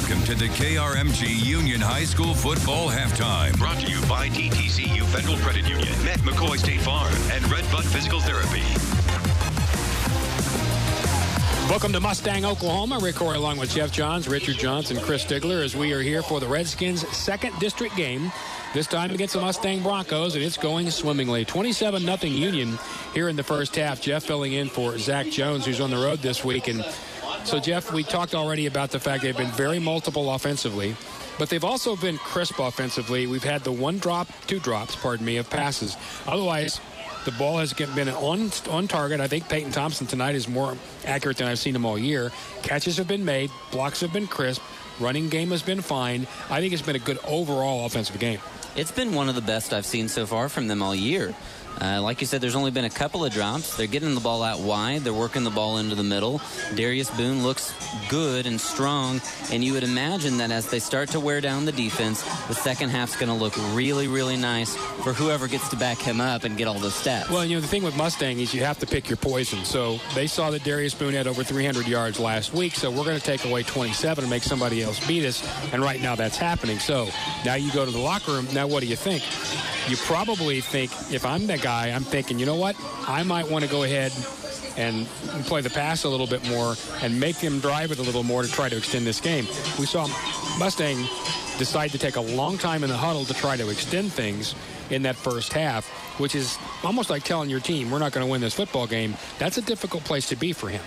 Welcome to the KRMG Union High School Football Halftime. Brought to you by TTCU Federal Credit Union, Met McCoy State Farm, and Red Bud Physical Therapy. Welcome to Mustang, Oklahoma. Rick Horry along with Jeff Johns, Richard Johnson, Chris Stigler, as we are here for the Redskins' second district game, this time against the Mustang Broncos, and it's going swimmingly. 27-0 Union here in the first half. Jeff filling in for Zach Jones, who's on the road this week. And so, Jeff, we talked already about the fact they've been very multiple offensively, but they've also been crisp offensively. We've had the two drops, of passes. Otherwise, the ball has been on target. I think Peyton Thompson tonight is more accurate than I've seen him all year. Catches have been made. Blocks have been crisp. Running game has been fine. I think it's been a good overall offensive game. It's been one of the best I've seen so far from them all year. Like you said, there's only been a couple of drops. They're getting the ball out wide. They're working the ball into the middle. Darius Boone looks good and strong, and you would imagine that as they start to wear down the defense, the second half's going to look really, really nice for whoever gets to back him up and get all those stats. Well, the thing with Mustang is you have to pick your poison. So they saw that Darius Boone had over 300 yards last week, so we're going to take away 27 and make somebody else beat us, and right now that's happening. So now you go to the locker room. Now what do you think? You probably think, if I'm that guy, I'm thinking, you know what? I might want to go ahead and play the pass a little bit more and make them drive it a little more to try to extend this game. We saw Mustang decide to take a long time in the huddle to try to extend things in that first half, which is almost like telling your team, we're not going to win this football game. That's a difficult place to be for him.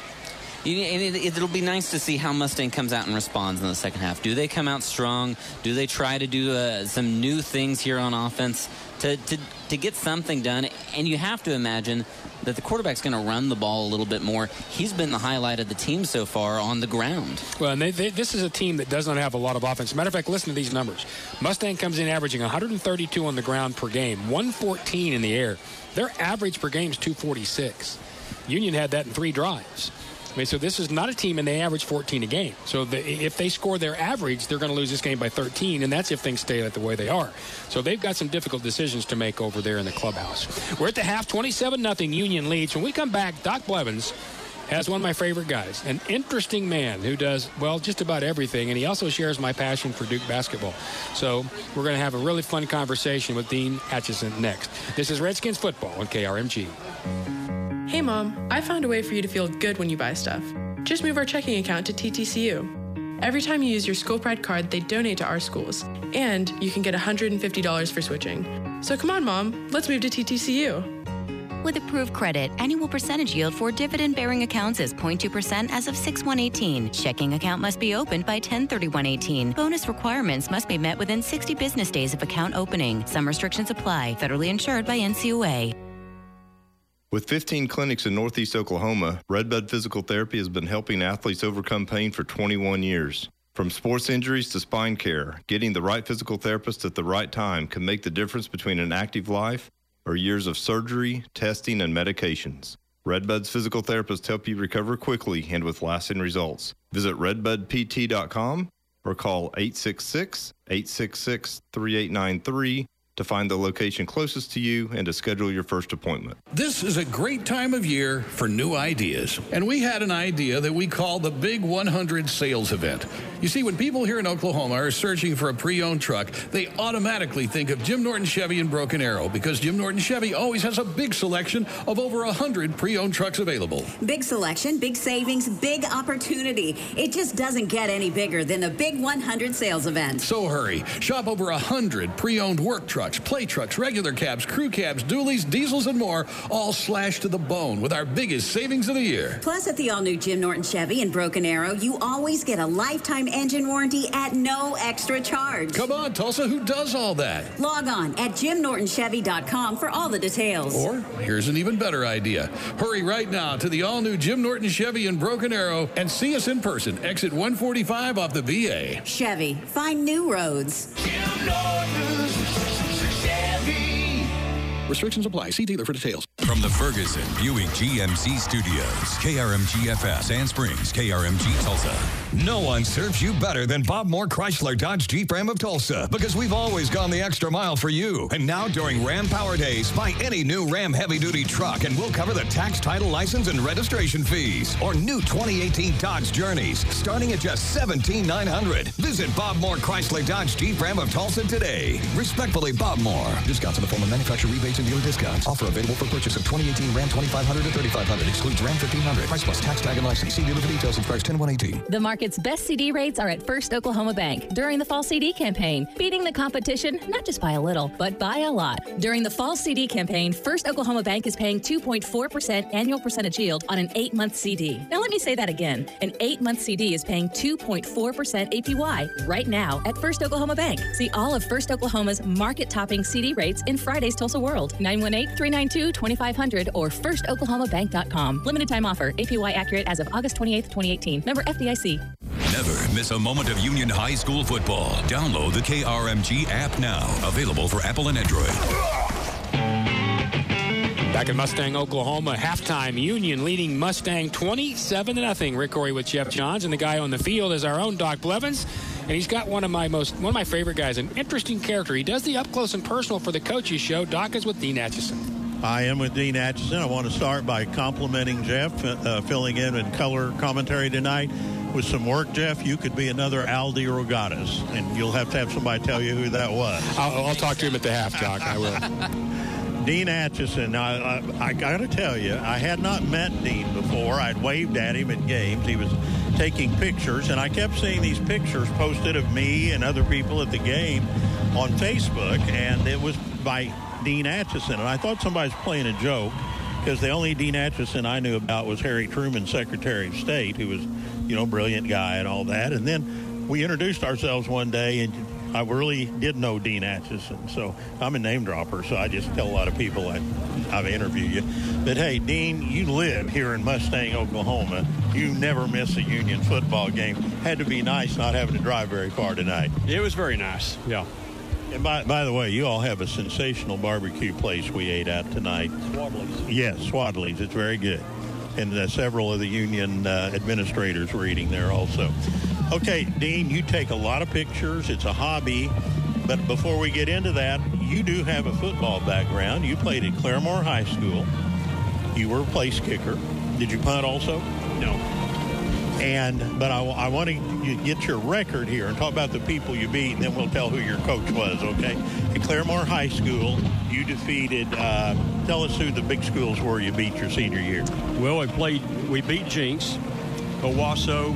It'll be nice to see how Mustang comes out and responds in the second half. Do they come out strong? Do they try to do some new things here on offense to get something done? And you have to imagine that the quarterback's going to run the ball a little bit more. He's been the highlight of the team so far on the ground. Well, and this is a team that does not have a lot of offense. Matter of fact, listen to these numbers. Mustang comes in averaging 132 on the ground per game, 114 in the air. Their average per game is 246. Union had that in 3 drives. So this is not a team, and they average 14 a game. So if they score their average, they're going to lose this game by 13, and that's if things stay the way they are. So they've got some difficult decisions to make over there in the clubhouse. We're at the half, 27-0 Union leads. When we come back, Doc Blevins has one of my favorite guys, an interesting man who does, well, just about everything, and he also shares my passion for Duke basketball. So we're going to have a really fun conversation with Dean Atchison next. This is Redskins football on KRMG. Hey Mom, I found a way for you to feel good when you buy stuff. Just move our checking account to TTCU. Every time you use your School Pride card, they donate to our schools. And you can get $150 for switching. So come on, Mom, let's move to TTCU. With approved credit, annual percentage yield for dividend-bearing accounts is 0.2% as of 6/1/18. Checking account must be opened by 10/31/18. Bonus requirements must be met within 60 business days of account opening. Some restrictions apply. Federally insured by NCUA. With 15 clinics in Northeast Oklahoma, Red Bud Physical Therapy has been helping athletes overcome pain for 21 years. From sports injuries to spine care, getting the right physical therapist at the right time can make the difference between an active life or years of surgery, testing, and medications. Red Bud's physical therapists help you recover quickly and with lasting results. Visit redbudpt.com or call 866-866-3893 to find the location closest to you and to schedule your first appointment. This is a great time of year for new ideas. And we had an idea that we call the Big 100 Sales Event. You see, when people here in Oklahoma are searching for a pre-owned truck, they automatically think of Jim Norton Chevy in Broken Arrow because Jim Norton Chevy always has a big selection of over 100 pre-owned trucks available. Big selection, big savings, big opportunity. It just doesn't get any bigger than the Big 100 Sales Event. So hurry. Shop over 100 pre-owned work trucks, play trucks, regular cabs, crew cabs, dualies, diesels, and more, all slashed to the bone with our biggest savings of the year. Plus, at the all-new Jim Norton Chevy in Broken Arrow, you always get a lifetime engine warranty at no extra charge. Come on, Tulsa, who does all that? Log on at JimNortonChevy.com for all the details. Or, here's an even better idea. Hurry right now to the all-new Jim Norton Chevy in Broken Arrow and see us in person. Exit 145 off the VA. Chevy, find new roads. Jim Norton Chevy. Restrictions apply. See dealer for details. From the Ferguson Buick GMC Studios, KRMG FS Sand Springs, KRMG Tulsa. No one serves you better than Bob Moore Chrysler Dodge Jeep Ram of Tulsa, because we've always gone the extra mile for you. And now during Ram Power Days, buy any new Ram heavy-duty truck and we'll cover the tax, title, license, and registration fees. Or new 2018 Dodge Journeys, starting at just $17,900. Visit Bob Moore Chrysler Dodge Jeep Ram of Tulsa today. Respectfully, Bob Moore. Discounts in the form of manufacturer rebates and dealer discounts. Offer available for purchase of 2018 Ram 2500 to 3500. Excludes Ram 1500. Price plus tax, tag, and license. See dealer for details and price 10118. The market's best CD rates are at First Oklahoma Bank during the fall CD campaign, beating the competition not just by a little, but by a lot. During the fall CD campaign, First Oklahoma Bank is paying 2.4% annual percentage yield on an 8-month CD. Now let me say that again. An 8-month CD is paying 2.4% APY right now at First Oklahoma Bank. See all of First Oklahoma's market-topping CD rates in Friday's Tulsa World. 918-392-2500 or firstoklahomabank.com. Limited time offer. APY accurate as of August 28th, 2018. Member FDIC. Never miss a moment of Union High School football. Download the KRMG app now. Available for Apple and Android. Back in Mustang, Oklahoma, halftime, Union leading Mustang 27-0. Rick Horry with Jeff Johns, and the guy on the field is our own Doc Blevins. And he's got one of my favorite guys, an interesting character. He does the up close and personal for the coaches show. Doc is with Dean Atchison. I am with Dean Atchison. I want to start by complimenting Jeff, filling in color commentary tonight. With some work, Jeff, you could be another Aldi Rogatis, and you'll have to have somebody tell you who that was. I'll talk to him at the half, Doc. I will. Dean Atchison, I got to tell you, I had not met Dean before. I'd waved at him at games. He was taking pictures, and I kept seeing these pictures posted of me and other people at the game on Facebook, and it was by Dean Atchison. And I thought somebody was playing a joke, because the only Dean Atchison I knew about was Harry Truman, Secretary of State, who was, brilliant guy and all that. And then we introduced ourselves one day, and I really did know Dean Atchison. So I'm a name dropper, so I just tell a lot of people I've interviewed you. But, hey, Dean, you live here in Mustang, Oklahoma. You never miss a Union football game. Had to be nice not having to drive very far tonight. It was very nice, yeah. And by the way, you all have a sensational barbecue place we ate at tonight. Swadley's. Yes, Swadley's. It's very good. And several of the Union administrators were eating there also. Okay, Dean, you take a lot of pictures. It's a hobby. But before we get into that, you do have a football background. You played at Claremore High School. You were a place kicker. Did you punt also? No. But I want to get your record here and talk about the people you beat, and then we'll tell who your coach was, okay? At Claremore High School, you defeated, tell us who the big schools were you beat your senior year. Well, we beat Jinx, Owasso,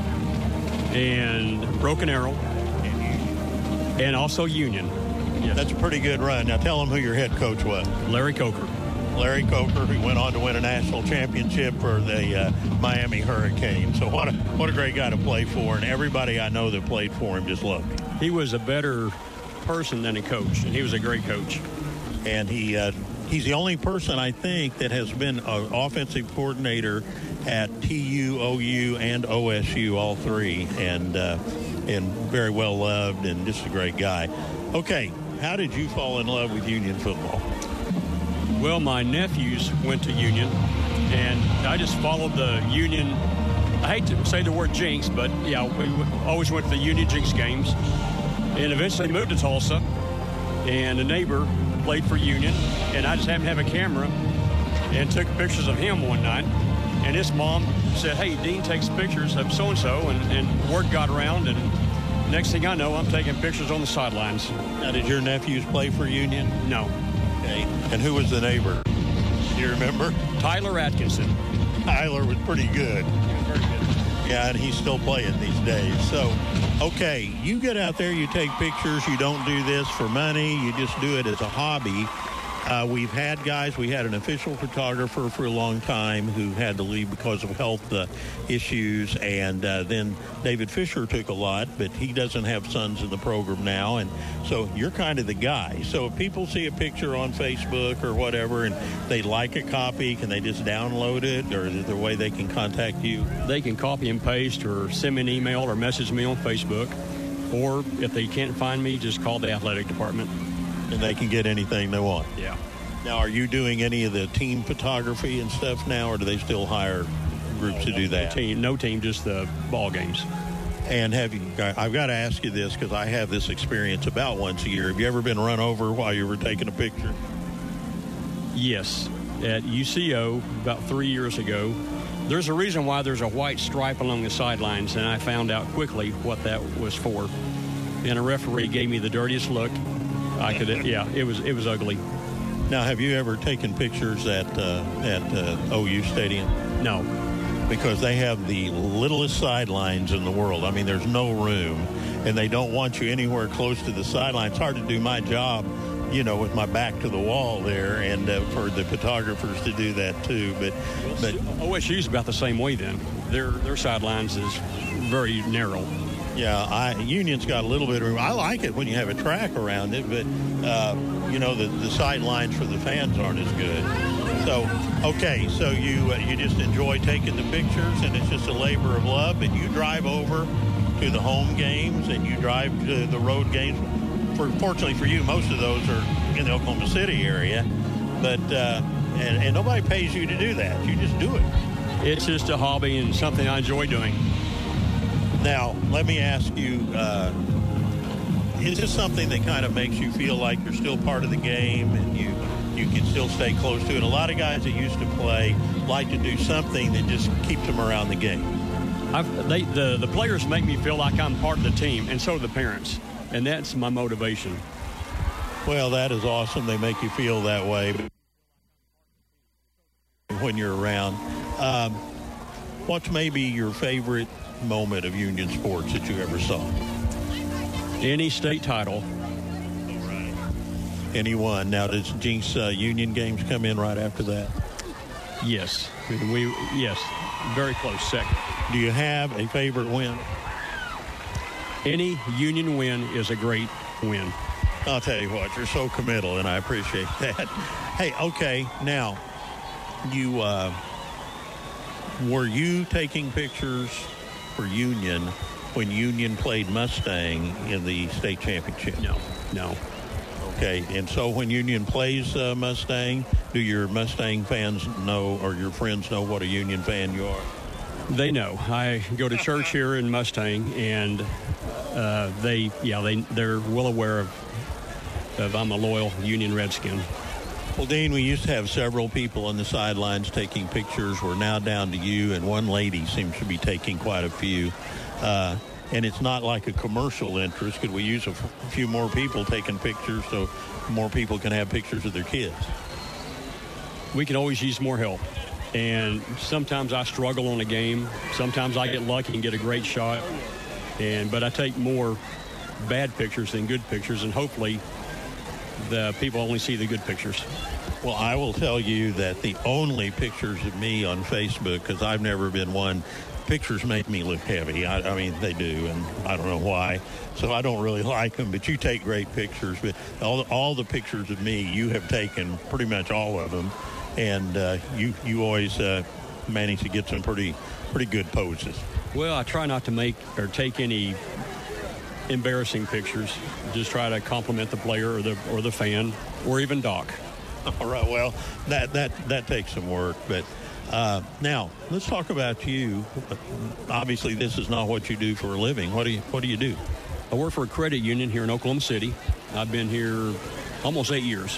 and Broken Arrow, and also Union. Yes. That's a pretty good run. Now tell them who your head coach was. Larry Coker. Larry Coker, who went on to win a national championship for the Miami Hurricanes. So what a great guy to play for, and everybody I know that played for him just loved him. He was a better person than a coach, and he was a great coach. And he's the only person, I think, that has been an offensive coordinator at TU, OU, and OSU, all three, and very well loved and just a great guy. Okay, how did you fall in love with Union football? Well, my nephews went to Union, and I just followed the Union. I hate to say the word Jinx, but yeah, we always went to the Union Jinx games, and eventually moved to Tulsa, and a neighbor played for Union, and I just happened to have a camera and took pictures of him one night, and his mom said, hey, Dean takes pictures of so-and-so, and word got around, and next thing I know, I'm taking pictures on the sidelines. Now, did your nephews play for Union? No. Okay. And who was the neighbor? Do you remember? Tyler Atkinson. Tyler was pretty good. He was very good. Yeah, and he's still playing these days. So, okay, you get out there, you take pictures. You don't do this for money. You just do it as a hobby. We've had guys. We had an official photographer for a long time who had to leave because of health issues, and then David Fisher took a lot, but he doesn't have sons in the program now, and so you're kind of the guy. So if people see a picture on Facebook or whatever and they like a copy, can they just download it, or is there a way they can contact you? They can copy and paste or send me an email or message me on Facebook, or if they can't find me, just call the athletic department. And they can get anything they want. Yeah. Now, are you doing any of the team photography and stuff now, or do they still hire groups to do that? No team, just the ball games. And I've got to ask you this because I have this experience about once a year. Have you ever been run over while you were taking a picture? Yes. At UCO about 3 years ago, there's a reason why there's a white stripe along the sidelines, and I found out quickly what that was for. And a referee gave me the dirtiest look I could. Yeah, it was ugly. Now, have you ever taken pictures at OU Stadium? No. Because they have the littlest sidelines in the world. I mean, there's no room, and they don't want you anywhere close to the sideline. It's hard to do my job, with my back to the wall there, and for the photographers to do that too. But OSU's about the same way then. Their sidelines is very narrow. Yeah, Union's got a little bit of room. I like it when you have a track around it, but, the sidelines for the fans aren't as good. So, okay, so you just enjoy taking the pictures, and it's just a labor of love, and you drive over to the home games, and you drive to the road games. Fortunately for you, most of those are in the Oklahoma City area, but and nobody pays you to do that. You just do it. It's just a hobby and something I enjoy doing. Now, let me ask you, is this something that kind of makes you feel like you're still part of the game and you can still stay close to it? A lot of guys that used to play like to do something that just keeps them around the game. The players make me feel like I'm part of the team, and so do the parents, and that's my motivation. Well, that is awesome. They make you feel that way when you're around. What's maybe your favorite moment of Union sports that you ever saw? Any state title. Anyone. Now, does Jinx Union games come in right after that? Yes. Yes. Very close second. Do you have a favorite win? Any Union win is a great win. I'll tell you what, you're so committal, and I appreciate that. Hey, okay, now, were you taking pictures for Union when Union played Mustang in the state championship? No. Okay, and so when Union plays Mustang, do your Mustang fans know, or your friends know what a Union fan you are? They know. I go to church here in Mustang, and they're well aware of I'm a loyal Union Redskin. Well, Dean, we used to have several people on the sidelines taking pictures. We're now down to you, and one lady seems to be taking quite a few. And it's not like a commercial interest. Could we use a few more people taking pictures so more people can have pictures of their kids? We can always use more help. And sometimes I struggle on a game. Sometimes I get lucky and get a great shot. But I take more bad pictures than good pictures, and hopefully the people only see the good pictures. Well, I will tell you that the only pictures of me on Facebook, because I've never been one, pictures make me look heavy. I mean, they do, and I don't know why. So I don't really like them, but you take great pictures. But all the pictures of me, you have taken pretty much all of them, and you always manage to get some pretty good poses. Well, I try not to make or take any embarrassing pictures. Just try to compliment the player or the fan or even Doc. All right. Well, that takes some work, but now let's talk about you. Obviously, this is not what you do for a living. What do you do? I work for a credit union here in Oklahoma City. I've been here almost 8 years.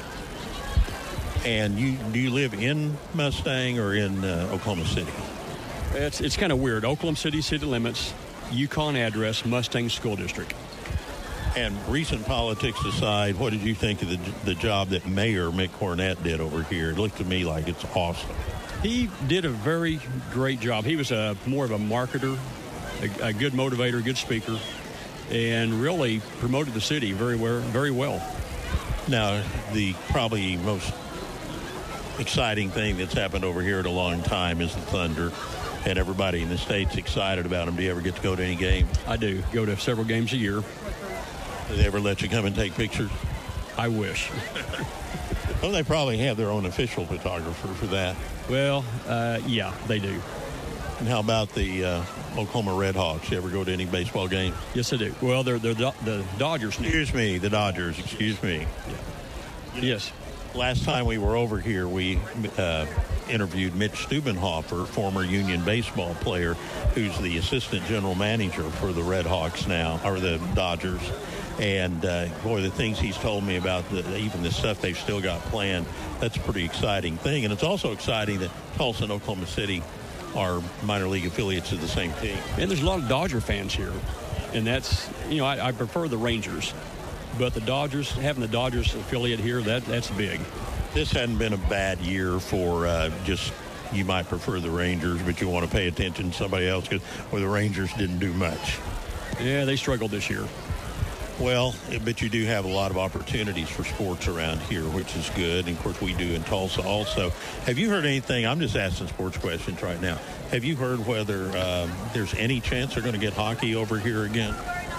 And do you live in Mustang or in Oklahoma City? It's kind of weird. Oklahoma City city limits, Yukon address, Mustang School District. And recent politics aside, what did you think of the job that Mayor Mick Cornett did over here? It looked to me like it's awesome. He did a very great job. He was more of a marketer, a good motivator, good speaker, and really promoted the city very well. Now, the probably most exciting thing that's happened over here in a long time is the Thunder. And everybody in the state's excited about them. Do you ever get to go to any game? I do. Go to several games a year. Do they ever let you come and take pictures? I wish. Well, they probably have their own official photographer for that. Well, yeah, they do. And how about the Oklahoma Redhawks? You ever go to any baseball game? Yes, I do. Well, they're the Dodgers. Excuse me, the Dodgers. Excuse me. Yeah. Yes. Last time we were over here, we interviewed Mitch Stubenhofer, former Union baseball player, who's the assistant general manager for the Red Hawks now, or the Dodgers. And, boy, the things he's told me about, even the stuff they've still got planned, that's a pretty exciting thing. And it's also exciting that Tulsa and Oklahoma City are minor league affiliates of the same team. And there's a lot of Dodger fans here. And that's, I prefer the Rangers. But the Dodgers, having the Dodgers affiliate here, that's big. This hadn't been a bad year for just, you might prefer the Rangers, but you want to pay attention to somebody else, or the Rangers didn't do much. Yeah, they struggled this year. Well, but you do have a lot of opportunities for sports around here, which is good. And, of course, we do in Tulsa also. Have you heard anything? I'm just asking sports questions right now. Have you heard whether there's any chance they're going to get hockey over here again?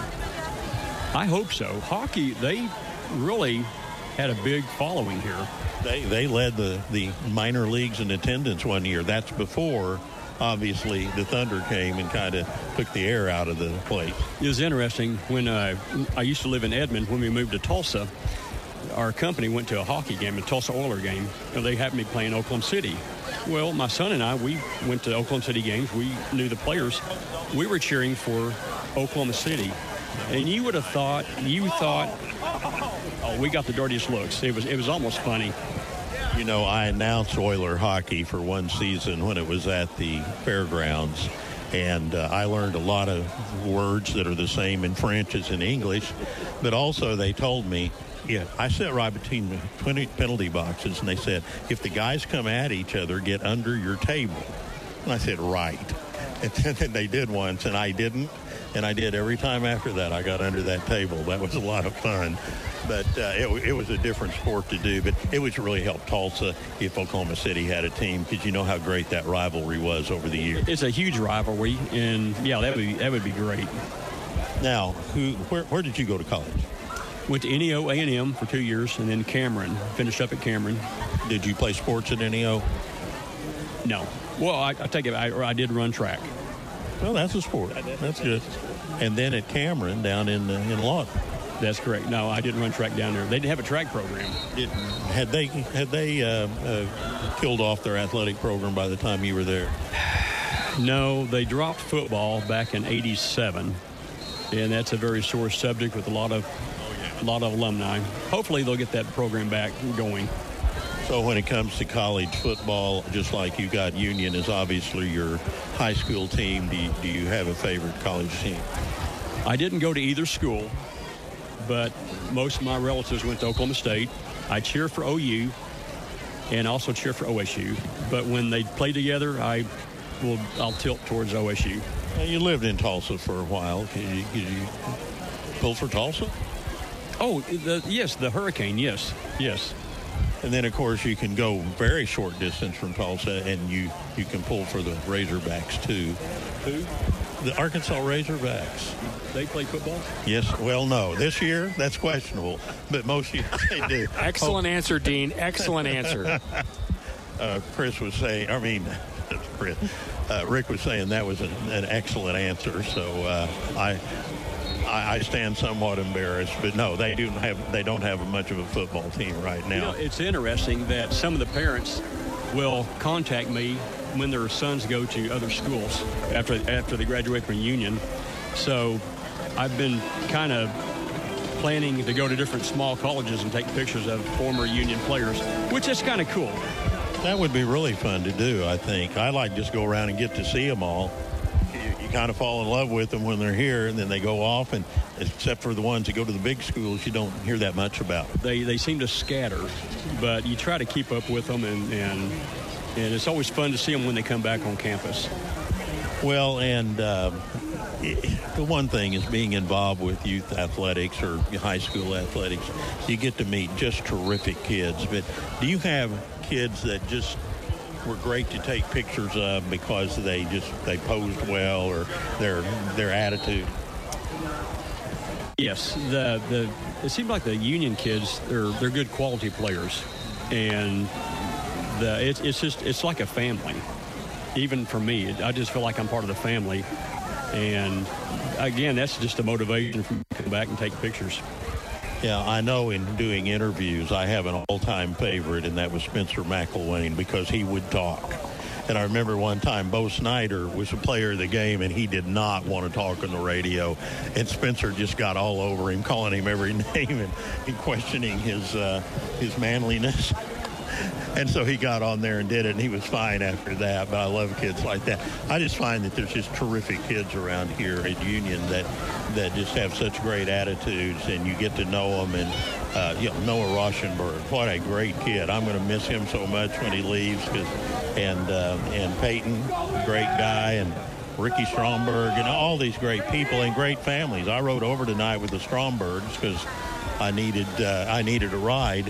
I hope so. Hockey, they really had a big following here. They led the minor leagues in attendance one year. That's before, obviously, the Thunder came and kind of took the air out of the place. It was interesting. When I used to live in Edmond, when we moved to Tulsa, our company went to a hockey game, a Tulsa Oiler game, and they happened to be playing Oklahoma City. Well, my son and I, we went to Oklahoma City games. We knew the players. We were cheering for Oklahoma City. And you would have thought, oh, we got the dirtiest looks. It was almost funny. I announced Oiler hockey for one season when it was at the fairgrounds, and I learned a lot of words that are the same in French as in English, but also they told me, I sat right between the 20 penalty boxes, and they said, if the guys come at each other, get under your table. And I said, right. And then they did once, and I didn't. And I did every time after that. I got under that table. That was a lot of fun. But it was a different sport to do. But it would really help Tulsa if Oklahoma City had a team, because you know how great that rivalry was over the years. It's a huge rivalry, and, yeah, that would be great. Now, where did you go to college? Went to NEO A&M for 2 years, and then Cameron. Finished up at Cameron. Did you play sports at NEO? No. Well, I take it, I did run track. Well, that's a sport. That's good. And then at Cameron down in Lawton. That's correct. No, I didn't run track down there. They didn't have a track program. Had they killed off their athletic program by the time you were there? No, they dropped football back in '87, and that's a very sore subject with a lot of alumni. Hopefully, they'll get that program back going. So when it comes to college football, just like you got Union is obviously your high school team, do you have a favorite college team? I didn't go to either school, but most of my relatives went to Oklahoma State. I cheer for OU and also cheer for OSU. But when they play together, I'll tilt towards OSU. Well, you lived in Tulsa for a while. Did you pull for Tulsa? Oh, yes, the Hurricane, yes. And then, of course, you can go very short distance from Tulsa, and you can pull for the Razorbacks, too. Who? The Arkansas Razorbacks. They play football? Yes. Well, no. This year, that's questionable. But most years they do. Excellent answer, Dean. Excellent answer. Rick was saying that was an excellent answer. So I stand somewhat embarrassed, but no, they don't have much of a football team right now. It's interesting that some of the parents will contact me when their sons go to other schools after they graduate from Union. So I've been kind of planning to go to different small colleges and take pictures of former Union players, which is kind of cool. That would be really fun to do, I think. I like just go around and get to see them all. You kind of fall in love with them when they're here, and then they go off, and except for the ones that go to the big schools, you don't hear that much about. They seem to scatter, but you try to keep up with them, and it's always fun to see them when they come back on campus. Well, and the one thing is being involved with youth athletics or high school athletics, you get to meet just terrific kids. But do you have kids that just were great to take pictures of because they posed well, or their attitude? Yes, it seems like the Union kids, they're good quality players, and it's like a family. Even for me, I just feel like I'm part of the family, and again, that's just a motivation for me to come back and take pictures. Yeah, I know in doing interviews, I have an all-time favorite, and that was Spencer McElwain, because he would talk. And I remember one time Bo Snyder was a player of the game, and he did not want to talk on the radio. And Spencer just got all over him, calling him every name and questioning his manliness. And so he got on there and did it, and he was fine after that. But I love kids like that. I just find that there's just terrific kids around here at Union that just have such great attitudes, and you get to know them. And Noah Rauschenberg, what a great kid. I'm going to miss him so much when he leaves. And Peyton, great guy, and Ricky Stromberg, and all these great people and great families. I rode over tonight with the Strombergs because I needed a ride.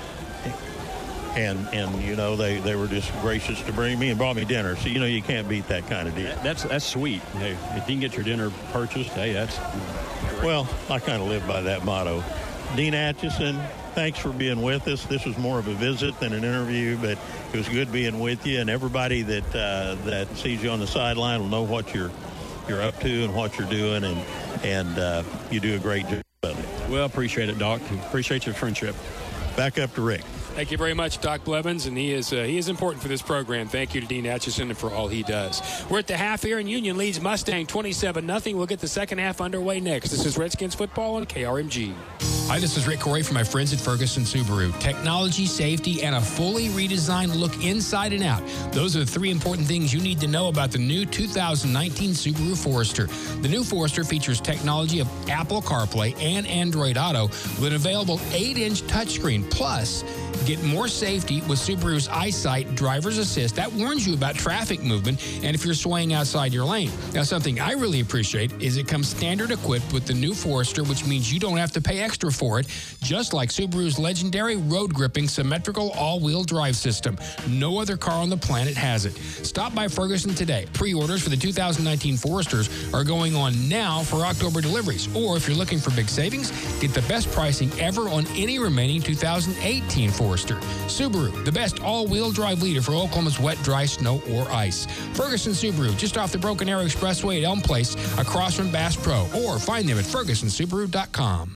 And they were just gracious to bring me and brought me dinner. So, you can't beat that kind of deal. That's sweet. Hey, if you can get your dinner purchased, hey, that's great. Well, I kind of live by that motto. Dean Acheson, thanks for being with us. This was more of a visit than an interview, but it was good being with you. And everybody that sees you on the sideline will know what you're up to and what you're doing, and you do a great job of it. Well, appreciate it, Doc. Appreciate your friendship. Back up to Rick. Thank you very much, Doc Blevins, and he is important for this program. Thank you to Dean Acheson for all he does. We're at the half here, and Union leads Mustang 27-0. We'll get the second half underway next. This is Redskins football on KRMG. Hi, this is Rick Corey from my friends at Ferguson Subaru. Technology, safety, and a fully redesigned look inside and out. Those are the three important things you need to know about the new 2019 Subaru Forester. The new Forester features technology of Apple CarPlay and Android Auto with an available 8-inch touchscreen. Plus, get more safety with Subaru's EyeSight Driver's Assist. That warns you about traffic movement and if you're swaying outside your lane. Now, something I really appreciate is it comes standard equipped with the new Forester, which means you don't have to pay extra for it, just like Subaru's legendary road-gripping symmetrical all-wheel drive system. No other car on the planet has it. Stop by Ferguson today. Pre-orders for the 2019 Foresters are going on now for October deliveries. Or if you're looking for big savings, get the best pricing ever on any remaining 2018 Forester. Subaru, the best all-wheel drive leader for Oklahoma's wet, dry snow or ice. Ferguson Subaru, just off the Broken Arrow Expressway at Elm Place, across from Bass Pro. Or find them at FergusonSubaru.com.